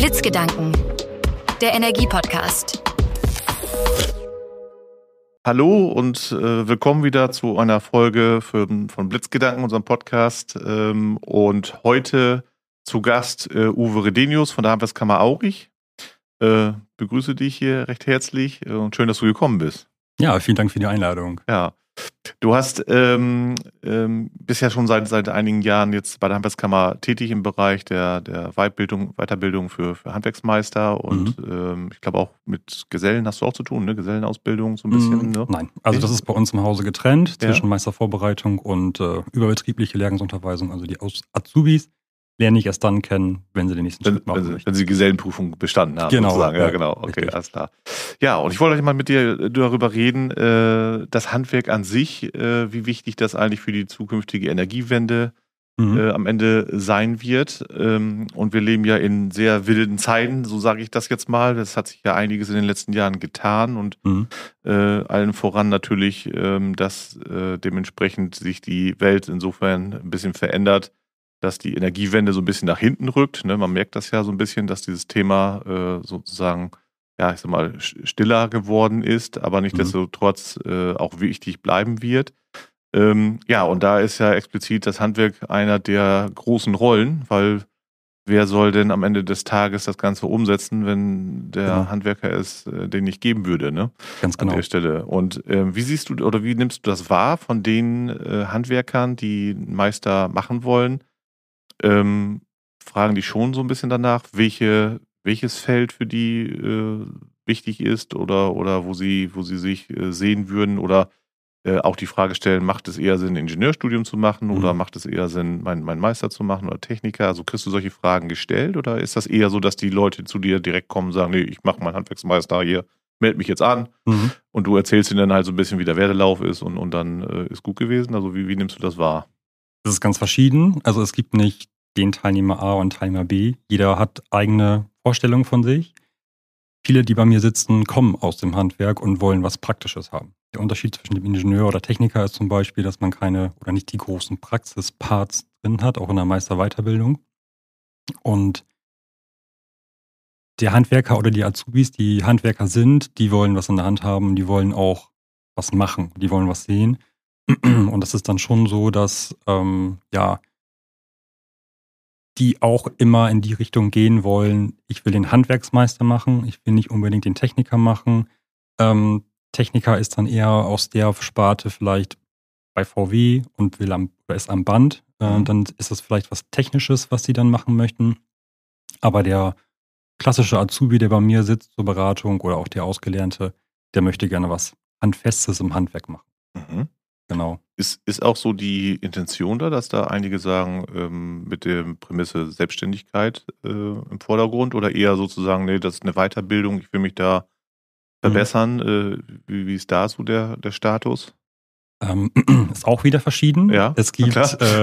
Blitzgedanken, der Energie-Podcast. Hallo und willkommen wieder zu einer Folge von Blitzgedanken, unserem Podcast. Und heute zu Gast Uwe Redenius von der Handwerkskammer Aurich. Begrüße dich hier recht herzlich und schön, dass du gekommen bist. Ja, vielen Dank für die Einladung. Ja, du bist ja schon seit einigen Jahren jetzt bei der Handwerkskammer tätig im Bereich der Weiterbildung für Handwerksmeister und ich glaube auch mit Gesellen hast du auch zu tun, ne? Gesellenausbildung so ein bisschen. Ne? Nein, also das ist bei uns im Hause getrennt zwischen Meistervorbereitung und überbetriebliche Lehrgangsunterweisung. Also die Azubis lerne ich erst dann kennen, wenn sie den nächsten Schritt machen möchten. Wenn sie die Gesellenprüfung bestanden haben, genau, sozusagen. Ja, genau. Richtig. Okay, alles klar. Ja, und ich wollte heute mal mit dir darüber reden, das Handwerk an sich, wie wichtig das eigentlich für die zukünftige Energiewende am Ende sein wird. Und wir leben ja in sehr wilden Zeiten, so sage ich das jetzt mal. Das hat sich ja einiges in den letzten Jahren getan und allen voran natürlich, dass dementsprechend sich die Welt insofern ein bisschen verändert, dass die Energiewende so ein bisschen nach hinten rückt. Ne? Man merkt das ja so ein bisschen, dass dieses Thema sozusagen, ja, ich sag mal, stiller geworden ist, aber nichtsdestotrotz auch wichtig bleiben wird. Ja, und da ist ja explizit das Handwerk einer der großen Rollen, weil wer soll denn am Ende des Tages das Ganze umsetzen, wenn der Handwerker es den nicht geben würde, ne? Ganz genau. An der Stelle. Und wie siehst du oder wie nimmst du das wahr von den Handwerkern, die einen Meister machen wollen? Fragen die schon so ein bisschen danach, welches Feld für die wichtig ist oder wo sie sich sehen würden oder auch die Frage stellen, macht es eher Sinn, ein Ingenieurstudium zu machen oder macht es eher Sinn, meinen Meister zu machen oder Techniker? Also kriegst du solche Fragen gestellt oder ist das eher so, dass die Leute zu dir direkt kommen und sagen, nee, ich mache meinen Handwerksmeister hier, melde mich jetzt an und du erzählst ihnen dann halt so ein bisschen, wie der Werdelauf ist und dann ist gut gewesen? Also wie nimmst du das wahr? Das ist ganz verschieden. Also es gibt nicht den Teilnehmer A und Teilnehmer B. Jeder hat eigene Vorstellungen von sich. Viele, die bei mir sitzen, kommen aus dem Handwerk und wollen was Praktisches haben. Der Unterschied zwischen dem Ingenieur oder Techniker ist zum Beispiel, dass man keine oder nicht die großen Praxisparts drin hat, auch in der Meisterweiterbildung. Und der Handwerker oder die Azubis, die Handwerker sind, die wollen was in der Hand haben, die wollen auch was machen, die wollen was sehen. Und das ist dann schon so, dass die auch immer in die Richtung gehen wollen, ich will den Handwerksmeister machen, ich will nicht unbedingt den Techniker machen. Techniker ist dann eher aus der Sparte vielleicht bei VW und ist am Band. Dann ist das vielleicht was Technisches, was sie dann machen möchten. Aber der klassische Azubi, der bei mir sitzt zur Beratung oder auch der Ausgelernte, der möchte gerne was Handfestes im Handwerk machen. Genau. Ist auch so die Intention da, dass da einige sagen, mit der Prämisse Selbstständigkeit im Vordergrund oder eher sozusagen, nee, das ist eine Weiterbildung, ich will mich da verbessern. Wie ist da so der Status? Ist auch wieder verschieden. Ja, es gibt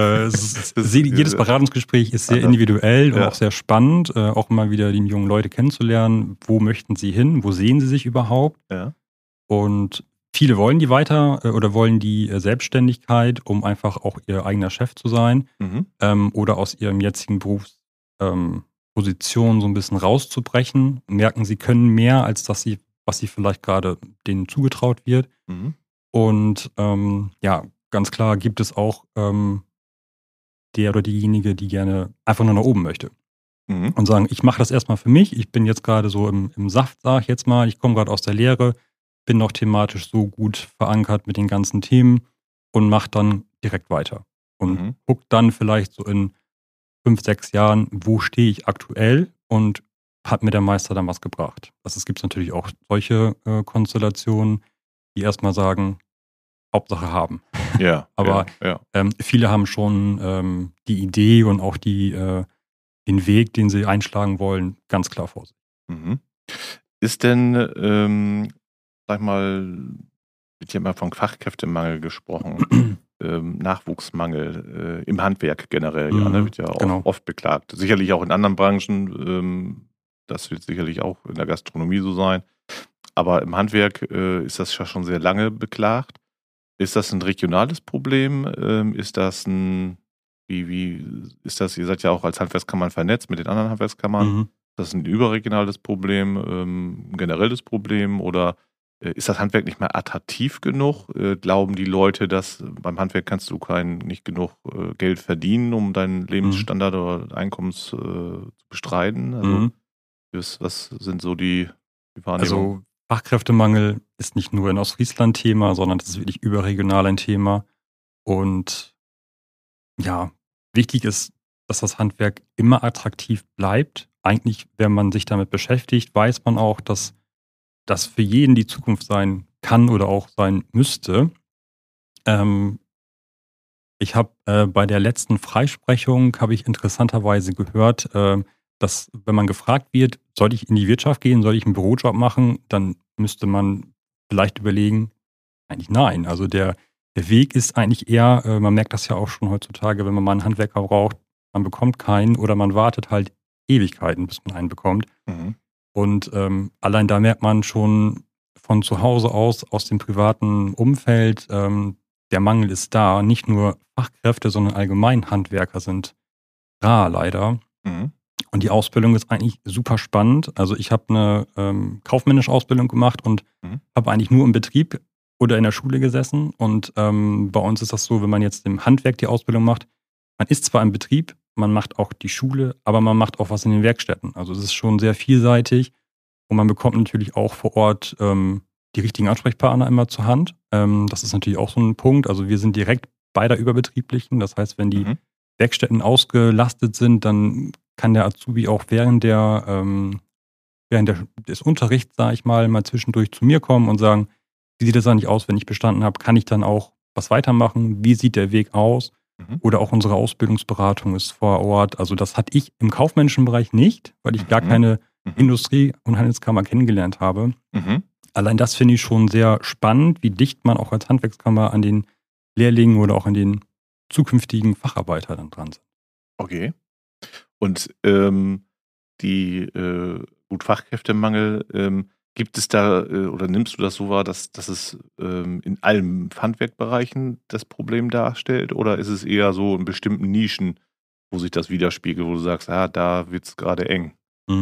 jedes Beratungsgespräch ist sehr individuell und auch sehr spannend, auch mal wieder die jungen Leute kennenzulernen. Wo möchten sie hin? Wo sehen sie sich überhaupt? Ja. Und viele wollen die wollen die Selbstständigkeit, um einfach auch ihr eigener Chef zu sein oder aus ihrem jetzigen Berufsposition so ein bisschen rauszubrechen, merken, sie können mehr, als was sie vielleicht gerade denen zugetraut wird. Und ganz klar gibt es auch der oder diejenige, die gerne einfach nur nach oben möchte. Und sagen, ich mache das erstmal für mich, ich bin jetzt gerade so im Saft, sage ich jetzt mal, ich komme gerade aus der Lehre, bin noch thematisch so gut verankert mit den ganzen Themen und mache dann direkt weiter. Und guck dann vielleicht so in 5, 6 Jahren, wo stehe ich aktuell und hat mir der Meister dann was gebracht. Also es gibt natürlich auch solche Konstellationen, die erstmal sagen, Hauptsache haben. Ja. Aber viele haben schon die Idee und auch den Weg, den sie einschlagen wollen, ganz klar vor sich. Ist denn sag ich mal, wird ja immer von Fachkräftemangel gesprochen, Nachwuchsmangel im Handwerk generell, wird ja auch oft beklagt. Sicherlich auch in anderen Branchen, das wird sicherlich auch in der Gastronomie so sein, aber im Handwerk ist das ja schon sehr lange beklagt. Ist das ein regionales Problem? Ist das wie ist das, ihr seid ja auch als Handwerkskammern vernetzt mit den anderen Handwerkskammern. Das ein überregionales Problem, ein generelles Problem oder ist das Handwerk nicht mehr attraktiv genug? Glauben die Leute, dass beim Handwerk kannst du nicht genug Geld verdienen, um deinen Lebensstandard oder Einkommens zu bestreiten? Also was sind so die Wahrnehmungen? Also Fachkräftemangel ist nicht nur in Ostfriesland Thema, sondern das ist wirklich überregional ein Thema. Und ja, wichtig ist, dass das Handwerk immer attraktiv bleibt. Eigentlich, wenn man sich damit beschäftigt, weiß man auch, dass das für jeden die Zukunft sein kann oder auch sein müsste. Ich habe bei der letzten Freisprechung habe ich interessanterweise gehört, dass wenn man gefragt wird, soll ich in die Wirtschaft gehen, soll ich einen Bürojob machen, dann müsste man vielleicht überlegen, eigentlich nein. Also der Weg ist eigentlich eher, man merkt das ja auch schon heutzutage, wenn man mal einen Handwerker braucht, man bekommt keinen oder man wartet halt Ewigkeiten, bis man einen bekommt. Mhm. Und allein da merkt man schon von zu Hause aus dem privaten Umfeld, der Mangel ist da. Nicht nur Fachkräfte, sondern allgemein Handwerker sind rar leider. Mhm. Und die Ausbildung ist eigentlich super spannend. Also ich habe eine kaufmännische Ausbildung gemacht und habe eigentlich nur im Betrieb oder in der Schule gesessen. Und bei uns ist das so, wenn man jetzt im Handwerk die Ausbildung macht, man ist zwar im Betrieb, man macht auch die Schule, aber man macht auch was in den Werkstätten. Also es ist schon sehr vielseitig und man bekommt natürlich auch vor Ort die richtigen Ansprechpartner immer zur Hand. Das ist natürlich auch so ein Punkt. Also wir sind direkt bei der Überbetrieblichen. Das heißt, wenn die Werkstätten ausgelastet sind, dann kann der Azubi auch während des Unterrichts, sage ich mal zwischendurch zu mir kommen und sagen, wie sieht das eigentlich aus, wenn ich bestanden habe? Kann ich dann auch was weitermachen? Wie sieht der Weg aus? Oder auch unsere Ausbildungsberatung ist vor Ort. Also das hatte ich im kaufmännischen Bereich nicht, weil ich gar keine Industrie- und Handelskammer kennengelernt habe. Allein das finde ich schon sehr spannend, wie dicht man auch als Handwerkskammer an den Lehrlingen oder auch an den zukünftigen Facharbeiter dann dran sind. Okay. Und Fachkräftemangel, gibt es da oder nimmst du das so wahr, dass es in allen Handwerkbereichen das Problem darstellt? Oder ist es eher so in bestimmten Nischen, wo sich das widerspiegelt, wo du sagst, da wird es gerade eng?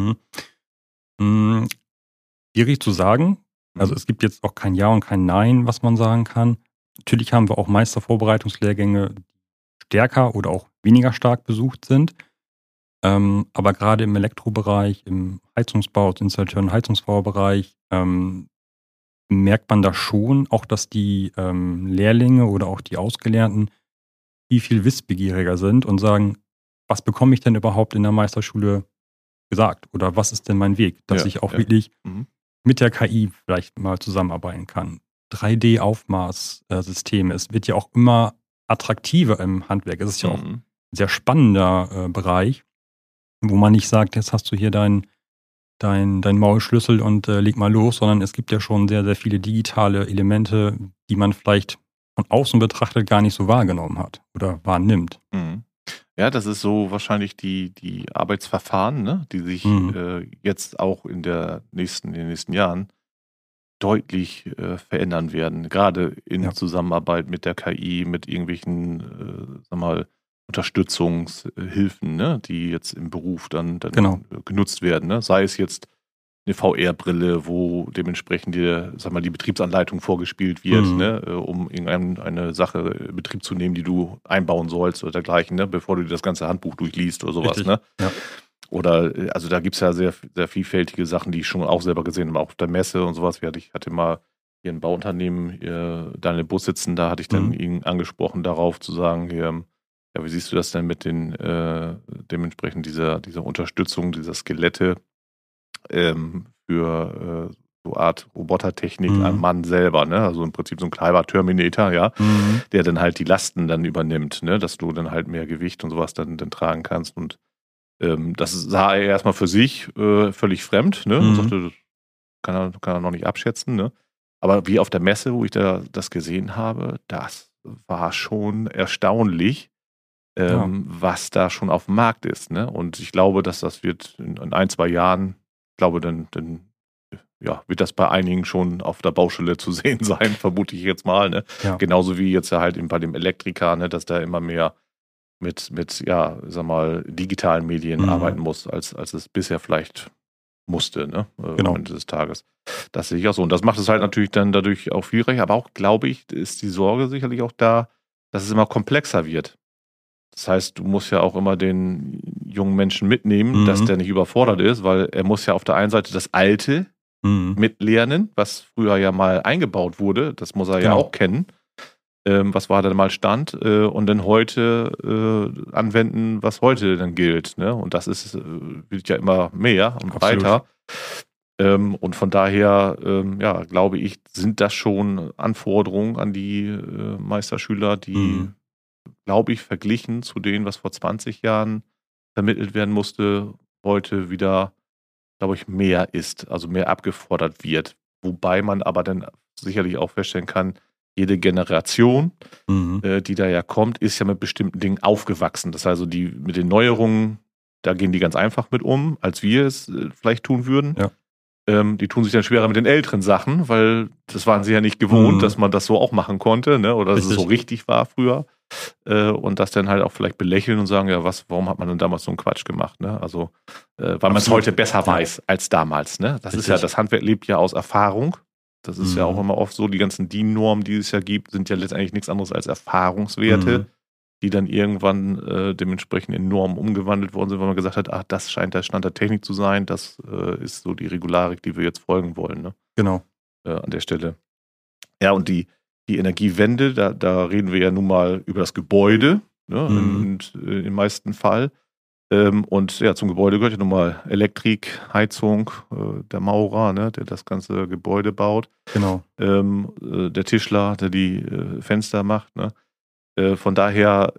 Schwierig zu sagen. Also es gibt jetzt auch kein Ja und kein Nein, was man sagen kann. Natürlich haben wir auch Meistervorbereitungslehrgänge, die stärker oder auch weniger stark besucht sind. Aber gerade im Elektrobereich, im Heizungsbau, als Installateur- und Heizungsbaubereich, merkt man da schon auch, dass die Lehrlinge oder auch die Ausgelernten viel wissbegieriger sind und sagen, was bekomme ich denn überhaupt in der Meisterschule gesagt? Oder was ist denn mein Weg? Dass ich auch wirklich mit der KI vielleicht mal zusammenarbeiten kann. 3D-Aufmaßsysteme. Es wird ja auch immer attraktiver im Handwerk. Es ist ja auch ein sehr spannender Bereich, wo man nicht sagt, jetzt hast du hier dein Maulschlüssel und leg mal los, sondern es gibt ja schon sehr, sehr viele digitale Elemente, die man vielleicht von außen betrachtet gar nicht so wahrgenommen hat oder wahrnimmt. Ja, das ist so wahrscheinlich die Arbeitsverfahren, ne, die sich jetzt auch in den nächsten Jahren deutlich verändern werden. Gerade in Zusammenarbeit mit der KI, mit irgendwelchen, Unterstützungshilfen, ne, die jetzt im Beruf dann genutzt werden. Ne? Sei es jetzt eine VR-Brille, wo dementsprechend die Betriebsanleitung vorgespielt wird, ne, um irgendeine Sache in Betrieb zu nehmen, die du einbauen sollst oder dergleichen, ne, bevor du dir das ganze Handbuch durchliest oder sowas. Ne? Ja. Oder, also da gibt es ja sehr, sehr vielfältige Sachen, die ich schon auch selber gesehen habe, auch auf der Messe und sowas. Ich hatte mal hier ein Bauunternehmen, da in dem Bus sitzen, da hatte ich dann ihn angesprochen darauf zu sagen, wie siehst du das denn mit den dementsprechend dieser Unterstützung, dieser Skelette für so Art Robotertechnik am Mann selber, ne? Also im Prinzip so ein kleiner Terminator, ja, der dann halt die Lasten dann übernimmt, ne? Dass du dann halt mehr Gewicht und sowas dann tragen kannst. Und das sah er erstmal für sich völlig fremd, ne? Und sagte, das kann er noch nicht abschätzen, ne? Aber wie auf der Messe, wo ich das gesehen habe, das war schon erstaunlich, was da schon auf dem Markt ist, ne? Und ich glaube, dass das wird in 1-2 Jahren, dann wird das bei einigen schon auf der Baustelle zu sehen sein, vermute ich jetzt mal, ne? Ja. Genauso wie jetzt halt eben bei dem Elektriker, ne, dass da immer mehr sag mal, digitalen Medien arbeiten muss, als es bisher vielleicht musste, ne? Am Ende des Tages. Das sehe ich auch so. Und das macht es halt natürlich dann dadurch auch schwierig, aber auch, glaube ich, ist die Sorge sicherlich auch da, dass es immer komplexer wird. Das heißt, du musst ja auch immer den jungen Menschen mitnehmen, dass der nicht überfordert ist, weil er muss ja auf der einen Seite das Alte mitlernen, was früher ja mal eingebaut wurde. Das muss er ja auch kennen. Was war denn mal Stand? Und dann heute anwenden, was heute dann gilt. Ne? Und das wird ja immer mehr und weiter. Und von daher, glaube ich, sind das schon Anforderungen an die Meisterschüler, die, glaube ich, verglichen zu denen, was vor 20 Jahren vermittelt werden musste, heute wieder, glaube ich, mehr ist, also mehr abgefordert wird. Wobei man aber dann sicherlich auch feststellen kann, jede Generation, die da ja kommt, ist ja mit bestimmten Dingen aufgewachsen. Das heißt also, die mit den Neuerungen, da gehen die ganz einfach mit um, als wir es vielleicht tun würden. Ja. Die tun sich dann schwerer mit den älteren Sachen, weil das waren sie ja nicht gewohnt, dass man das so auch machen konnte, ne? Oder dass es so richtig war früher. Und das dann halt auch vielleicht belächeln und sagen, ja, warum hat man denn damals so einen Quatsch gemacht? Ne? Also, weil man es heute besser weiß als damals. Ne? Das ist ja, das Handwerk lebt ja aus Erfahrung. Das ist ja auch immer oft so, die ganzen DIN-Normen, die es ja gibt, sind ja letztendlich nichts anderes als Erfahrungswerte, die dann irgendwann dementsprechend in Normen umgewandelt worden sind, weil man gesagt hat, das scheint der Stand der Technik zu sein, das ist so die Regularik, die wir jetzt folgen wollen. Ne? Genau. An der Stelle. Ja, und die Energiewende, da reden wir ja nun mal über das Gebäude, ne, im meisten Fall. Und ja, zum Gebäude gehört ja nun mal Elektrik, Heizung, der Maurer, ne, der das ganze Gebäude baut. Genau. Der Tischler, der die Fenster macht. Ne. Von daher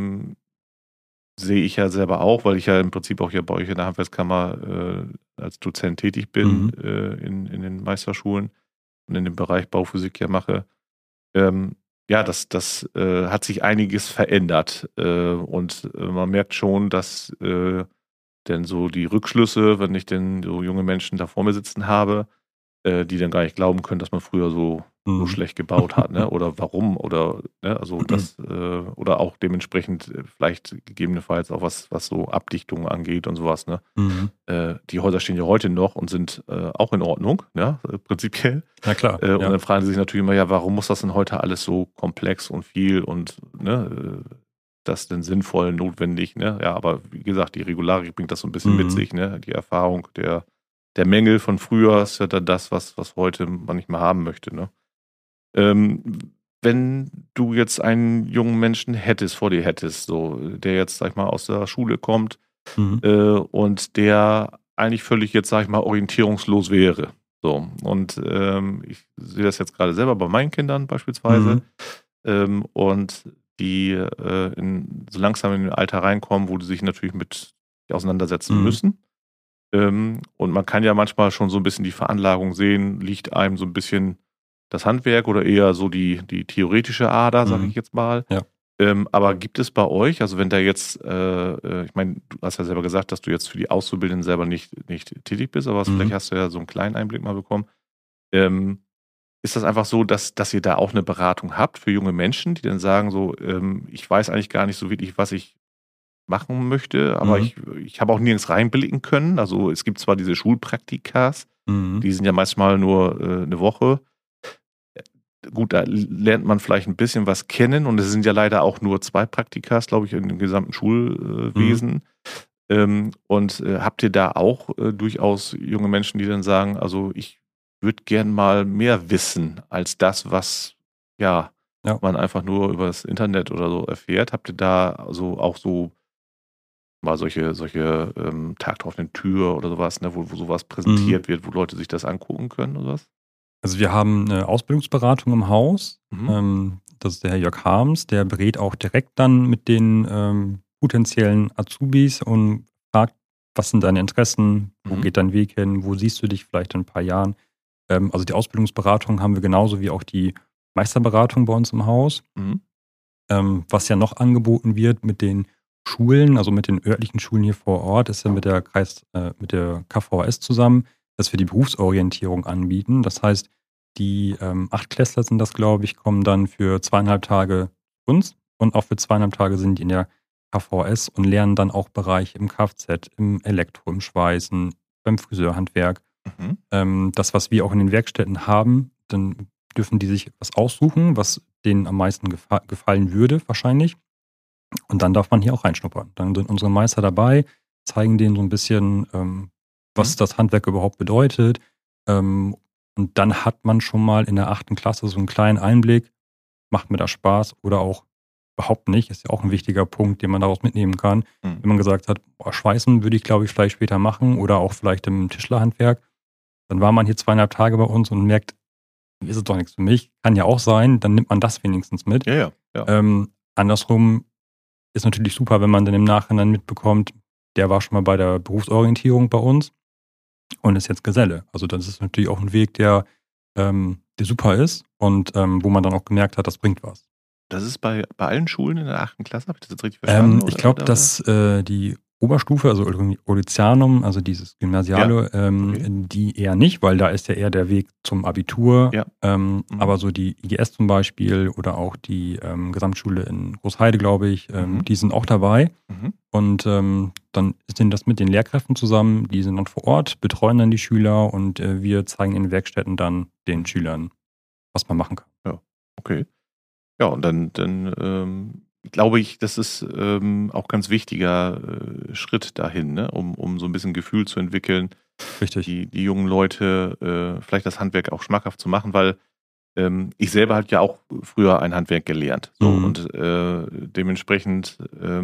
sehe ich ja selber auch, weil ich ja im Prinzip auch hier bei euch in der Handwerkskammer als Dozent tätig bin in den Meisterschulen und in dem Bereich Bauphysik ja mache. Das hat sich einiges verändert und man merkt schon, dass denn so die Rückschlüsse, wenn ich denn so junge Menschen da vor mir sitzen habe, die dann gar nicht glauben können, dass man früher so schlecht gebaut hat, ne? Oder warum oder ne? Also das oder auch dementsprechend vielleicht gegebenenfalls auch was so Abdichtungen angeht und sowas, ne? Die Häuser stehen ja heute noch und sind auch in Ordnung, ne? Prinzipiell. Na klar. Und dann fragen sie sich natürlich immer, ja, warum muss das denn heute alles so komplex und viel und ne, das denn sinnvoll, notwendig, ne? Ja, aber wie gesagt, die Regularik bringt das so ein bisschen mit sich, ne? Die Erfahrung der Mängel von früher ist ja dann das, was heute man nicht mehr haben möchte, ne? Wenn du jetzt einen jungen Menschen vor dir hättest, so, der jetzt, sag ich mal, aus der Schule kommt und der eigentlich völlig jetzt, sag ich mal, orientierungslos wäre. So, und ich sehe das jetzt gerade selber bei meinen Kindern beispielsweise und die so langsam in ein Alter reinkommen, wo die sich natürlich mit auseinandersetzen müssen. Und man kann ja manchmal schon so ein bisschen die Veranlagung sehen, liegt einem so ein bisschen das Handwerk oder eher so die theoretische Ader, sage ich jetzt mal. Ja. Aber gibt es bei euch, also wenn da jetzt, ich meine, du hast ja selber gesagt, dass du jetzt für die Auszubildenden selber nicht tätig bist, aber vielleicht hast du ja so einen kleinen Einblick mal bekommen. Ist das einfach so, dass ihr da auch eine Beratung habt für junge Menschen, die dann sagen so, ich weiß eigentlich gar nicht so wirklich, was ich machen möchte, aber ich habe auch nirgends reinblicken können. Also es gibt zwar diese Schulpraktikas, die sind ja manchmal nur eine Woche. Gut, da lernt man vielleicht ein bisschen was kennen und es sind ja leider auch nur 2 Praktikas, glaube ich, in dem gesamten Schulwesen. Und habt ihr da auch durchaus junge Menschen, die dann sagen, also ich würde gern mal mehr wissen als das, was man einfach nur über das Internet oder so erfährt. Habt ihr da also auch so mal solche Tag der offenen Tür oder sowas, ne, wo sowas präsentiert wird, wo Leute sich das angucken können oder was? Also wir haben eine Ausbildungsberatung im Haus. Das ist der Herr Jörg Harms, der berät auch direkt dann mit den potenziellen Azubis und fragt, was sind deine Interessen, wo geht dein Weg hin, wo siehst du dich vielleicht in ein paar Jahren. Also die Ausbildungsberatung haben wir genauso wie auch die Meisterberatung bei uns im Haus. Was ja noch angeboten wird mit den Schulen, also mit den örtlichen Schulen hier vor Ort, ist ja mit der KVS zusammen, dass wir die Berufsorientierung anbieten. Das heißt, die 8-Klässler sind das, glaube ich, kommen dann für 2,5 Tage zu uns und auch für 2,5 Tage sind die in der KVS und lernen dann auch Bereiche im Kfz, im Elektro, im Schweißen, beim Friseurhandwerk. Das, was wir auch in den Werkstätten haben, dann dürfen die sich was aussuchen, was denen am meisten gefallen würde wahrscheinlich. Und dann darf man hier auch reinschnuppern. Dann sind unsere Meister dabei, zeigen denen so ein bisschen, was das Handwerk überhaupt bedeutet. Und dann hat man schon mal in der 8. Klasse so einen kleinen Einblick, macht mir das Spaß oder auch überhaupt nicht. Ist ja auch ein wichtiger Punkt, den man daraus mitnehmen kann. Wenn man gesagt hat, Schweißen würde ich, glaube ich, vielleicht später machen oder auch vielleicht im Tischlerhandwerk. Dann war man hier 2,5 Tage bei uns und merkt, ist es doch nichts für mich. Kann ja auch sein, dann nimmt man das wenigstens mit. Ja. Andersrum ist natürlich super, wenn man dann im Nachhinein mitbekommt, der war schon mal bei der Berufsorientierung bei uns und ist jetzt Geselle. Also das ist natürlich auch ein Weg, der super ist und wo man dann auch gemerkt hat, das bringt was. Das ist bei allen Schulen in der 8. Klasse, habe ich das jetzt richtig verstanden? Ich glaube, dass die Oberstufe, also Olympianum, also dieses Gymnasiale, die eher nicht, weil da ist ja eher der Weg zum Abitur. Ja. Aber so die IGS zum Beispiel oder auch die Gesamtschule in Großheide, glaube ich, die sind auch dabei. Und dann ist denen das mit den Lehrkräften zusammen, die sind dann vor Ort, betreuen dann die Schüler und wir zeigen in den Werkstätten dann den Schülern, was man machen kann. Ja, okay. Ja, und dann glaube ich, das ist auch ganz wichtiger Schritt dahin, ne? um so ein bisschen Gefühl zu entwickeln, richtig, die jungen Leute vielleicht das Handwerk auch schmackhaft zu machen, weil ich selber habe ja auch früher ein Handwerk gelernt. So, und dementsprechend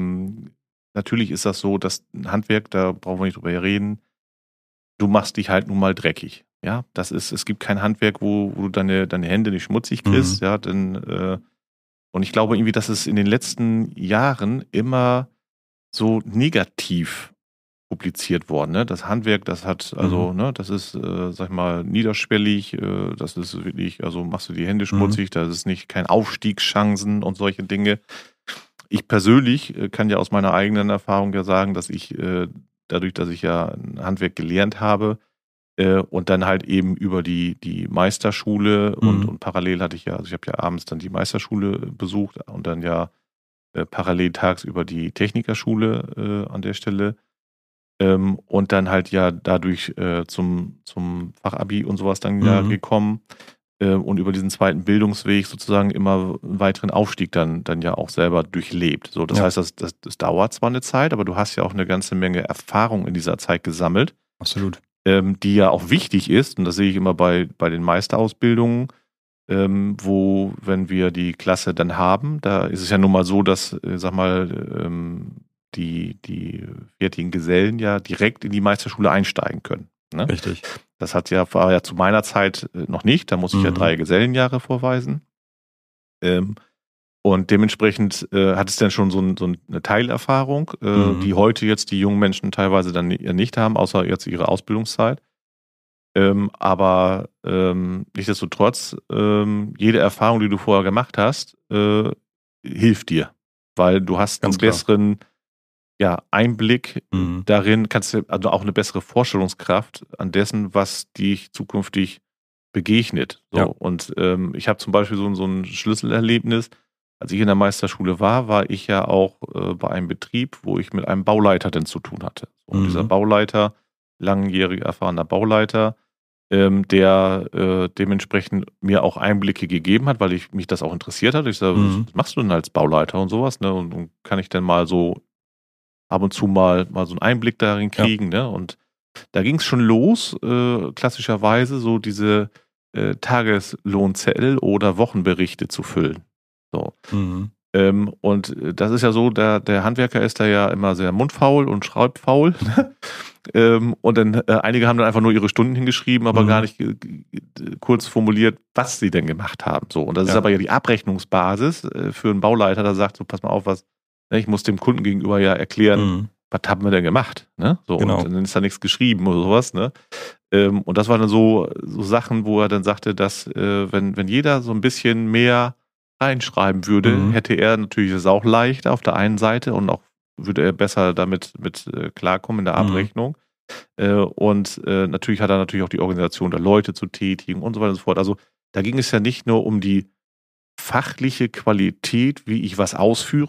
natürlich ist das so, dass ein Handwerk, da brauchen wir nicht drüber reden, du machst dich halt nun mal dreckig. Ja, es gibt kein Handwerk, wo du deine Hände nicht schmutzig kriegst, ja, denn und ich glaube irgendwie, dass es in den letzten Jahren immer so negativ publiziert worden. Ne? Das Handwerk, das hat, also, das ist, sag ich mal, niederschwellig, das ist wirklich, also machst du die Hände schmutzig, das ist nicht kein Aufstiegschancen und solche Dinge. Ich persönlich kann ja aus meiner eigenen Erfahrung ja sagen, dass ich dadurch, dass ich ja ein Handwerk gelernt habe, und dann halt eben über die Meisterschule und parallel hatte ich ja, also ich habe ja abends dann die Meisterschule besucht und dann ja parallel tagsüber die Technikerschule an der Stelle und dann halt ja dadurch zum Fachabi und sowas dann ja gekommen und über diesen zweiten Bildungsweg sozusagen immer einen weiteren Aufstieg dann ja auch selber durchlebt. So, das heißt, das dauert zwar eine Zeit, aber du hast ja auch eine ganze Menge Erfahrung in dieser Zeit gesammelt. Absolut. Die ja auch wichtig ist, und das sehe ich immer bei den Meisterausbildungen, wo, wenn wir die Klasse dann haben, da ist es ja nun mal so, dass, sag mal, die fertigen Gesellen ja direkt in die Meisterschule einsteigen können. Ne? Richtig. Das war ja zu meiner Zeit noch nicht, da muss ich ja 3 Gesellenjahre vorweisen. Und dementsprechend hat es dann schon so eine Teilerfahrung, die heute jetzt die jungen Menschen teilweise dann nicht haben, außer jetzt ihre Ausbildungszeit. Aber nichtsdestotrotz, jede Erfahrung, die du vorher gemacht hast, hilft dir. Weil du hast einen besseren Einblick darin, kannst du also auch eine bessere Vorstellungskraft an dessen, was dich zukünftig begegnet. So. Ja. Und ich habe zum Beispiel so ein Schlüsselerlebnis. Als ich in der Meisterschule war ich ja auch bei einem Betrieb, wo ich mit einem Bauleiter dann zu tun hatte. Und dieser Bauleiter, langjährig erfahrener Bauleiter, der dementsprechend mir auch Einblicke gegeben hat, weil mich das auch interessiert hat. Ich sage, was machst du denn als Bauleiter und sowas? Ne? Und kann ich dann mal so ab und zu mal so einen Einblick darin kriegen. Ne? Und da ging es schon los, klassischerweise so diese Tageslohnzettel oder Wochenberichte zu füllen. So. Und das ist ja so, der Handwerker ist da ja immer sehr mundfaul und schreibfaul. Und dann einige haben dann einfach nur ihre Stunden hingeschrieben, aber gar nicht kurz formuliert, was sie denn gemacht haben. So. Und das ist aber ja die Abrechnungsbasis für einen Bauleiter, der sagt so, pass mal auf, ich muss dem Kunden gegenüber ja erklären, was haben wir denn gemacht? Ne? So, genau. Und dann ist da nichts geschrieben oder sowas. Ne? Und das waren dann so Sachen, wo er dann sagte, dass wenn jeder so ein bisschen mehr reinschreiben würde, hätte er natürlich es auch leichter auf der einen Seite und auch würde er besser damit klarkommen in der Abrechnung. Und natürlich hat er natürlich auch die Organisation der Leute zu tätigen und so weiter und so fort. Also da ging es ja nicht nur um die fachliche Qualität, wie ich was ausführe,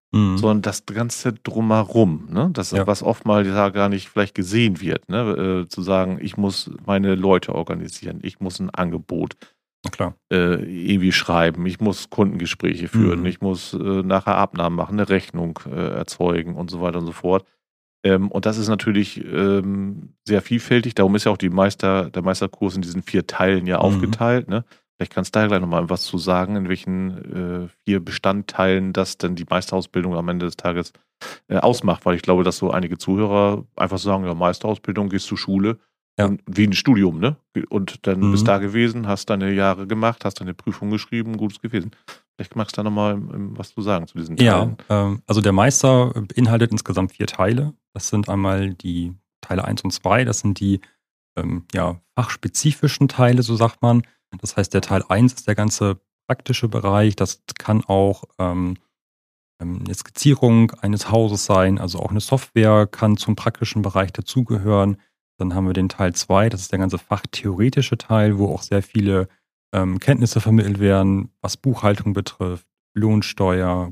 sondern das Ganze drumherum, ne? Das, was oftmals ja gar nicht vielleicht gesehen wird, ne? Zu sagen, ich muss meine Leute organisieren, ich muss ein Angebot irgendwie schreiben, ich muss Kundengespräche führen, ich muss nachher Abnahmen machen, eine Rechnung erzeugen und so weiter und so fort. Und das ist natürlich sehr vielfältig, darum ist ja auch der Meisterkurs in diesen 4 Teilen ja aufgeteilt, ne? Vielleicht kannst du da gleich nochmal was zu sagen, in welchen 4 Bestandteilen das denn die Meisterausbildung am Ende des Tages ausmacht, weil ich glaube, dass so einige Zuhörer einfach sagen, ja, Meisterausbildung, gehst zur Schule, und wie ein Studium, ne? Und dann bist da gewesen, hast deine Jahre gemacht, hast deine Prüfung geschrieben, gutes gewesen. Vielleicht magst du da nochmal was zu sagen zu diesen Teilen. Ja, also der Meister beinhaltet insgesamt 4 Teile. Das sind einmal die Teile 1 und 2, das sind die fachspezifischen Teile, so sagt man. Das heißt, der Teil 1 ist der ganze praktische Bereich. Das kann auch eine Skizzierung eines Hauses sein, also auch eine Software kann zum praktischen Bereich dazugehören. Dann haben wir den Teil 2, das ist der ganze fachtheoretische Teil, wo auch sehr viele Kenntnisse vermittelt werden, was Buchhaltung betrifft, Lohnsteuer,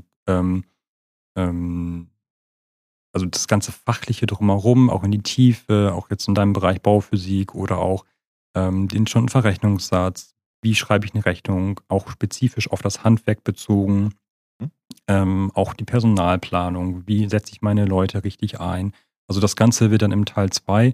also das ganze Fachliche drumherum, auch in die Tiefe, auch jetzt in deinem Bereich Bauphysik oder auch den Stundenverrechnungssatz, wie schreibe ich eine Rechnung, auch spezifisch auf das Handwerk bezogen, auch die Personalplanung, wie setze ich meine Leute richtig ein. Also das Ganze wird dann im Teil 2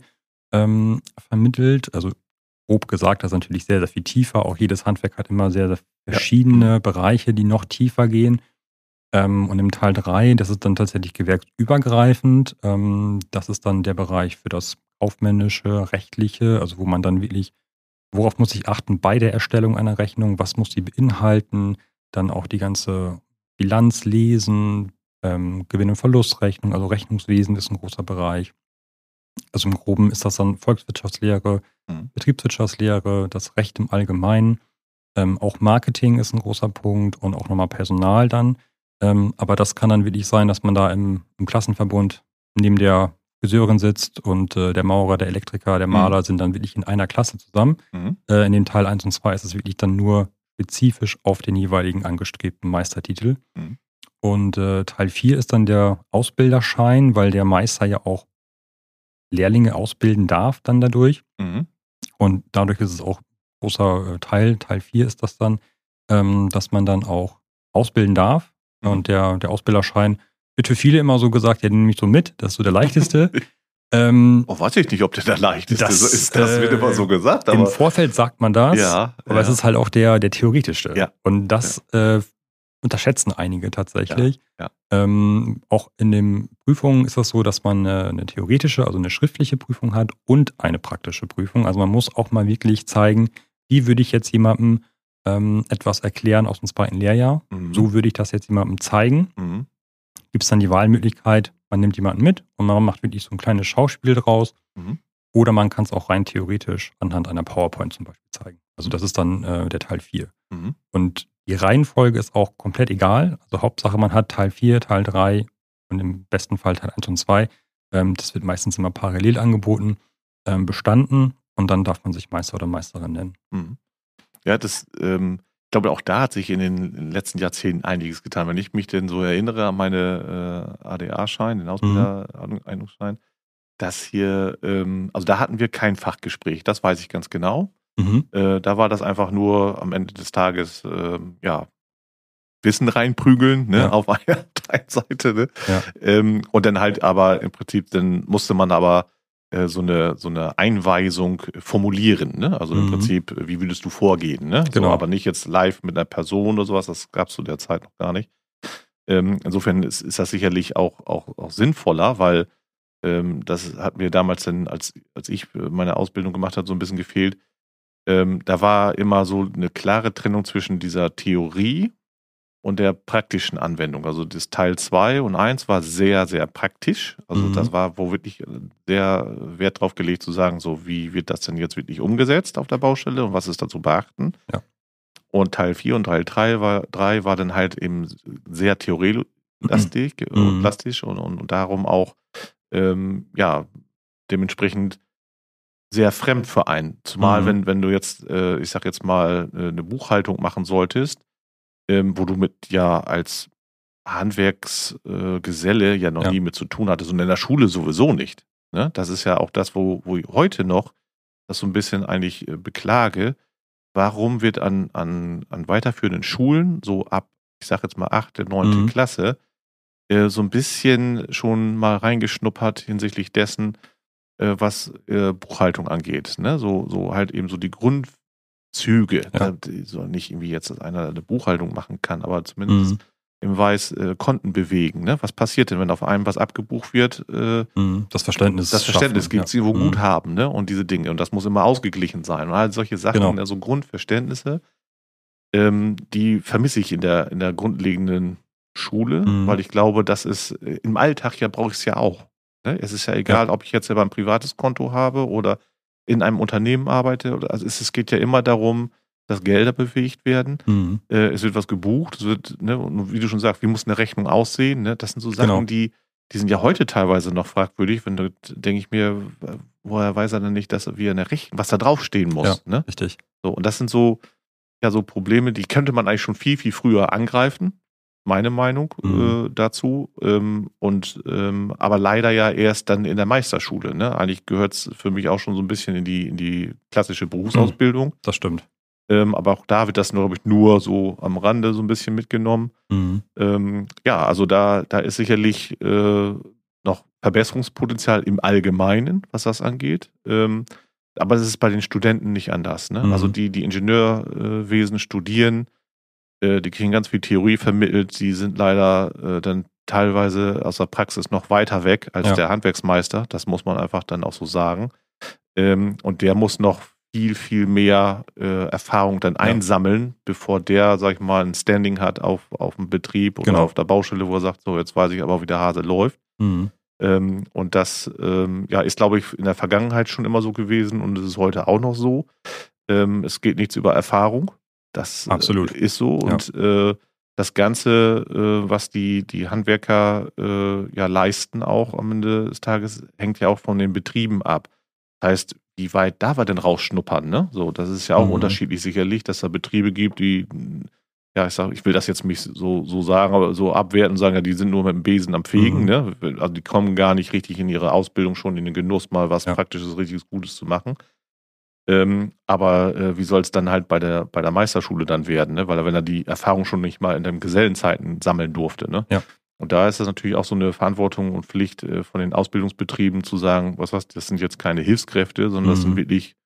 vermittelt, also grob gesagt, das ist natürlich sehr, sehr viel tiefer. Auch jedes Handwerk hat immer sehr, sehr verschiedene Bereiche, die noch tiefer gehen. Und im Teil 3, das ist dann tatsächlich gewerksübergreifend. Das ist dann der Bereich für das kaufmännische, rechtliche, also wo man dann wirklich, worauf muss ich achten bei der Erstellung einer Rechnung, was muss die beinhalten, dann auch die ganze Bilanz lesen, Gewinn- und Verlustrechnung, also Rechnungswesen ist ein großer Bereich. Also im Groben ist das dann Volkswirtschaftslehre, Betriebswirtschaftslehre, das Recht im Allgemeinen. Auch Marketing ist ein großer Punkt und auch nochmal Personal dann. Aber das kann dann wirklich sein, dass man da im Klassenverbund neben der Friseurin sitzt und der Maurer, der Elektriker, der Maler sind dann wirklich in einer Klasse zusammen. In den Teil 1 und 2 ist es wirklich dann nur spezifisch auf den jeweiligen angestrebten Meistertitel. Und Teil 4 ist dann der Ausbilderschein, weil der Meister ja auch Lehrlinge ausbilden darf dann dadurch. Und dadurch ist es auch ein großer Teil 4 ist das dann, dass man dann auch ausbilden darf. Und der Ausbilderschein wird für viele immer so gesagt, ja, den nehme ich so mit, das ist so der leichteste. Weiß ich nicht, ob der leichteste ist. Das wird immer so gesagt. Aber im Vorfeld sagt man das, aber es ist halt auch der theoretischste. Ja. Und das unterschätzen einige tatsächlich. Auch in den Prüfungen ist das so, dass man eine theoretische, also eine schriftliche Prüfung hat und eine praktische Prüfung. Also man muss auch mal wirklich zeigen, wie würde ich jetzt jemandem etwas erklären aus dem 2. Lehrjahr. So würde ich das jetzt jemandem zeigen. Gibt es dann die Wahlmöglichkeit, man nimmt jemanden mit und man macht wirklich so ein kleines Schauspiel draus. Oder man kann es auch rein theoretisch anhand einer PowerPoint zum Beispiel zeigen. Also das ist dann der Teil 4. Und die Reihenfolge ist auch komplett egal. Also Hauptsache, man hat Teil 4, Teil 3 und im besten Fall Teil 1 und 2. Das wird meistens immer parallel angeboten, bestanden und dann darf man sich Meister oder Meisterin nennen. Ja, ich glaube, auch da hat sich in den letzten Jahrzehnten einiges getan. Wenn ich mich denn so erinnere an meine ADA-Schein, den Ausbilder-Eignungsschein, dass hier, also da hatten wir kein Fachgespräch, das weiß ich ganz genau. Da war das einfach nur am Ende des Tages, Wissen reinprügeln, ne, auf einer Seite, ne? Und dann halt aber im Prinzip, dann musste man aber so eine Einweisung formulieren, ne? Also im Prinzip, wie würdest du vorgehen, ne? Genau. So, aber nicht jetzt live mit einer Person oder sowas, das gab es zu der Zeit noch gar nicht. Insofern ist das sicherlich auch sinnvoller, weil das hat mir damals dann, als ich meine Ausbildung gemacht habe, so ein bisschen gefehlt. Da war immer so eine klare Trennung zwischen dieser Theorie und der praktischen Anwendung. Also das Teil 2 und 1 war sehr, sehr praktisch. Also das war, wo wirklich sehr Wert drauf gelegt zu sagen, so wie wird das denn jetzt wirklich umgesetzt auf der Baustelle und was ist da zu beachten. Und Teil 4 und Teil 3 war dann halt eben sehr theorielastig, plastisch und darum auch dementsprechend sehr fremd für einen. Zumal wenn du jetzt, ich sag jetzt mal, eine Buchhaltung machen solltest, wo du mit als Handwerksgeselle ja noch nie mit zu tun hatte, sondern in der Schule sowieso nicht. Ne? Das ist ja auch das, wo ich heute noch das so ein bisschen eigentlich beklage. Warum wird an weiterführenden Schulen so ab, ich sage jetzt mal 8., 9. Klasse, so ein bisschen schon mal reingeschnuppert hinsichtlich dessen, was Buchhaltung angeht. Ne? So halt eben so die Grundzüge. So nicht irgendwie jetzt, dass einer eine Buchhaltung machen kann, aber zumindest im Weiß Konten bewegen. Ne? Was passiert denn, wenn auf einem was abgebucht wird? Das Verständnis gibt es irgendwo Guthaben, ne? Und diese Dinge. Und das muss immer ausgeglichen sein. Und halt solche Sachen, so Grundverständnisse, die vermisse ich in der grundlegenden Schule, weil ich glaube, das ist im Alltag brauche ich es ja auch. Ne? Es ist ja egal, ob ich jetzt selber ein privates Konto habe oder in einem Unternehmen arbeite. Also es geht ja immer darum, dass Gelder bewegt werden. Es wird was gebucht, es wird, ne, und wie du schon sagst, wie muss eine Rechnung aussehen? Ne? Das sind so Sachen, die sind ja heute teilweise noch fragwürdig. Wenn denke ich mir, woher weiß er denn nicht, dass wir eine Rechnung, was da draufstehen muss? Ja, ne? richtig. So, und das sind so Probleme, die könnte man eigentlich schon viel, viel früher angreifen. Meine Meinung dazu. Aber leider ja erst dann in der Meisterschule. Ne? Eigentlich gehört es für mich auch schon so ein bisschen in die klassische Berufsausbildung. Das stimmt. Aber auch da wird das, glaube ich, nur so am Rande so ein bisschen mitgenommen. Also da ist sicherlich noch Verbesserungspotenzial im Allgemeinen, was das angeht. Aber es ist bei den Studenten nicht anders. Ne? Also die Ingenieurwesen studieren, die kriegen ganz viel Theorie vermittelt, die sind leider dann teilweise aus der Praxis noch weiter weg als der Handwerksmeister. Das muss man einfach dann auch so sagen. Und der muss noch viel, viel mehr Erfahrung dann einsammeln, bevor der, sag ich mal, ein Standing hat auf dem Betrieb oder auf der Baustelle, wo er sagt, so, jetzt weiß ich aber, wie der Hase läuft. Und das ist, glaube ich, in der Vergangenheit schon immer so gewesen und es ist heute auch noch so. Es geht nichts über Erfahrung. Das ist so. Ja. Und das Ganze, was die Handwerker leisten auch am Ende des Tages, hängt ja auch von den Betrieben ab. Das heißt, wie weit darf er denn rausschnuppern? Ne? So, das ist ja auch unterschiedlich sicherlich, dass da Betriebe gibt, die, ich will das jetzt nicht so sagen, aber so abwerten und sagen, ja, die sind nur mit dem Besen am Fegen. Ne? Also die kommen gar nicht richtig in ihre Ausbildung schon in den Genuss, mal was Praktisches, Richtiges, Gutes zu machen. Aber wie soll es dann halt bei der Meisterschule dann werden? Ne? Weil wenn er die Erfahrung schon nicht mal in den Gesellenzeiten sammeln durfte. Ne? Ja. Und da ist das natürlich auch so eine Verantwortung und Pflicht von den Ausbildungsbetrieben zu sagen, das sind jetzt keine Hilfskräfte, sondern das sind wirklich,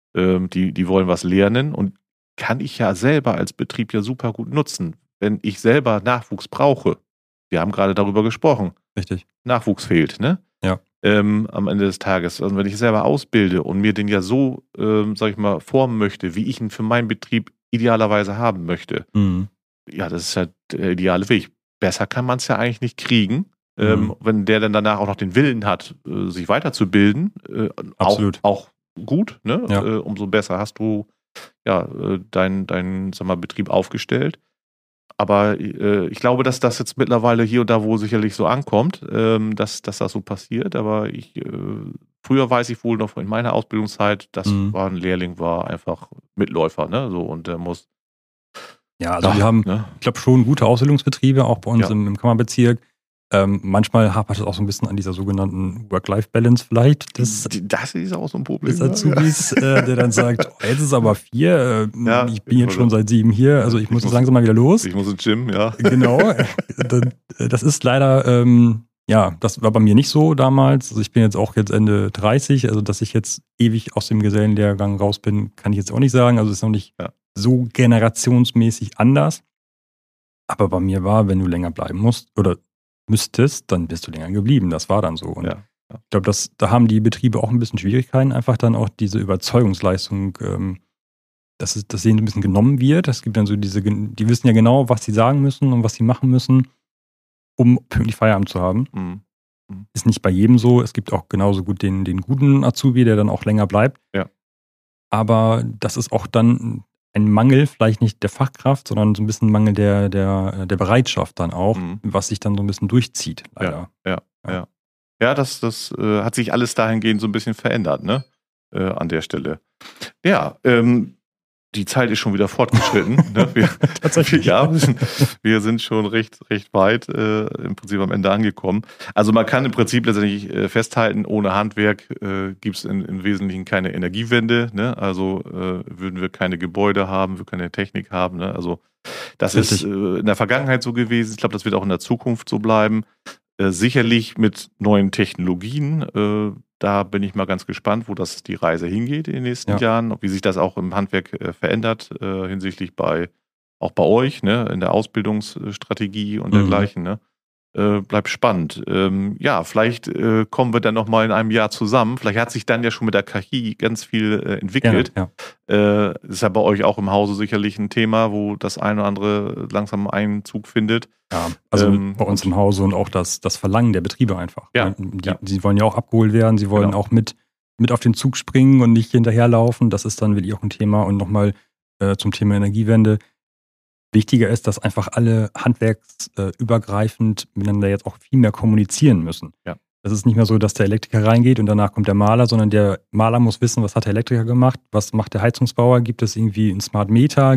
die wollen was lernen und kann ich ja selber als Betrieb ja super gut nutzen, wenn ich selber Nachwuchs brauche. Wir haben gerade darüber gesprochen. Richtig. Nachwuchs fehlt, ne? Ja. Am Ende des Tages. Also wenn ich selber ausbilde und mir den ja so, formen möchte, wie ich ihn für meinen Betrieb idealerweise haben möchte, das ist ja der ideale Weg. Besser kann man es ja eigentlich nicht kriegen, wenn der dann danach auch noch den Willen hat, sich weiterzubilden. Absolut. Auch gut, ne? Ja. Umso besser hast du deinen Betrieb aufgestellt. Aber ich glaube, dass das jetzt mittlerweile hier und da wo sicherlich so ankommt, dass das so passiert. Aber früher weiß ich wohl noch in meiner Ausbildungszeit, war ein Lehrling, war einfach Mitläufer, ne? So, und der muss. Ja, also wir haben, ich glaube, schon gute Ausbildungsbetriebe, auch bei uns im Kammerbezirk. Manchmal hapert es auch so ein bisschen an dieser sogenannten Work-Life-Balance vielleicht. Das ist auch so ein Problem. Des Azubis, der dann sagt, jetzt ist es aber 4, ich bin jetzt schon seit 7 hier, also ich muss jetzt langsam mal wieder los. Ich muss ins Gym, ja. Genau. Das ist leider, das war bei mir nicht so damals. Also ich bin jetzt Ende 30, also dass ich jetzt ewig aus dem Gesellenlehrgang raus bin, kann ich jetzt auch nicht sagen. Also es ist noch nicht so generationsmäßig anders. Aber bei mir war, wenn du länger bleiben musst oder müsstest, dann bist du länger geblieben. Das war dann so. Und ich glaube, da haben die Betriebe auch ein bisschen Schwierigkeiten, einfach dann auch diese Überzeugungsleistung, dass denen ein bisschen genommen wird. Es gibt dann so die wissen ja genau, was sie sagen müssen und was sie machen müssen, um pünktlich Feierabend zu haben. Ist nicht bei jedem so. Es gibt auch genauso gut den guten Azubi, der dann auch länger bleibt. Ja. Aber das ist auch dann ein Mangel, vielleicht nicht der Fachkraft, sondern so ein bisschen Mangel der Bereitschaft dann auch, was sich dann so ein bisschen durchzieht, leider. Ja, das hat sich alles dahingehend so ein bisschen verändert, ne? An der Stelle. Ja, die Zeit ist schon wieder fortgeschritten. Ne? Tatsächlich. Wir sind schon recht weit im Prinzip am Ende angekommen. Also man kann im Prinzip letztendlich festhalten, ohne Handwerk gibt es im Wesentlichen keine Energiewende. Ne? Also würden wir keine Gebäude haben, wir keine Technik haben. Ne? Also das ist in der Vergangenheit so gewesen. Ich glaube, das wird auch in der Zukunft so bleiben. Sicherlich mit neuen Technologien. Da bin ich mal ganz gespannt, wo die Reise hingeht in den nächsten Jahren, wie sich das auch im Handwerk verändert, hinsichtlich auch bei euch, ne, in der Ausbildungsstrategie und dergleichen. Ne? Bleibt spannend. Vielleicht kommen wir dann nochmal in einem Jahr zusammen. Vielleicht hat sich dann ja schon mit der KI ganz viel entwickelt. Ist ja bei euch auch im Hause sicherlich ein Thema, wo das eine oder andere langsam Einzug findet. Ja, also bei uns im Hause und auch das Verlangen der Betriebe einfach. Sie wollen ja auch abgeholt werden, sie wollen auch mit auf den Zug springen und nicht hinterherlaufen. Das ist dann wirklich auch ein Thema. Und nochmal zum Thema Energiewende. Wichtiger ist, dass einfach alle handwerksübergreifend miteinander jetzt auch viel mehr kommunizieren müssen. Ja. Das ist nicht mehr so, dass der Elektriker reingeht und danach kommt der Maler, sondern der Maler muss wissen, was hat der Elektriker gemacht, was macht der Heizungsbauer, gibt es irgendwie einen Smart Meter,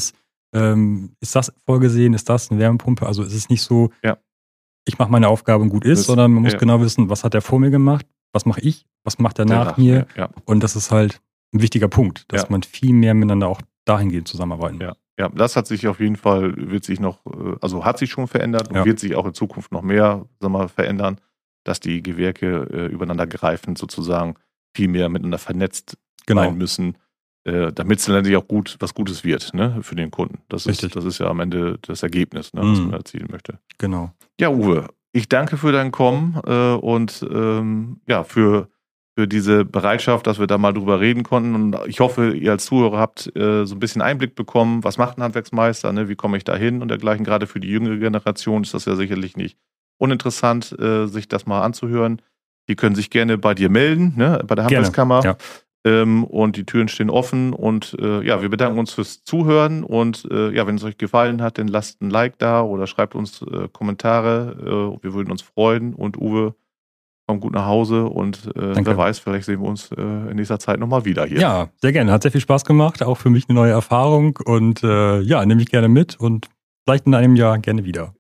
ist das vorgesehen, ist das eine Wärmepumpe? Also es ist nicht so, ich mache meine Aufgabe und gut ist, sondern man muss genau wissen, was hat der vor mir gemacht, was mache ich, was macht der nach mir. Ja. Und das ist halt ein wichtiger Punkt, dass man viel mehr miteinander auch dahingehend zusammenarbeiten. Ja, das hat sich auf jeden Fall, hat sich schon verändert und wird sich auch in Zukunft noch mehr verändern, dass die Gewerke übereinander greifend sozusagen viel mehr miteinander vernetzt sein müssen, damit es dann letztlich auch was Gutes wird, ne, für den Kunden. Das ist ja am Ende das Ergebnis, ne, was man erzielen möchte. Genau. Ja, Uwe, ich danke für dein Kommen und für diese Bereitschaft, dass wir da mal drüber reden konnten. Und ich hoffe, ihr als Zuhörer habt so ein bisschen Einblick bekommen, was macht ein Handwerksmeister, ne? Wie komme ich da hin und dergleichen. Gerade für die jüngere Generation ist das ja sicherlich nicht uninteressant, sich das mal anzuhören. Die können sich gerne bei dir melden, ne? Bei der Handwerkskammer. Ja. Und die Türen stehen offen. Und wir bedanken uns fürs Zuhören. Und wenn es euch gefallen hat, dann lasst ein Like da oder schreibt uns Kommentare. Wir würden uns freuen. Und Uwe, komm gut nach Hause und wer weiß, vielleicht sehen wir uns in nächster Zeit nochmal wieder hier. Ja, sehr gerne. Hat sehr viel Spaß gemacht. Auch für mich eine neue Erfahrung. Und nehme ich gerne mit und vielleicht in einem Jahr gerne wieder.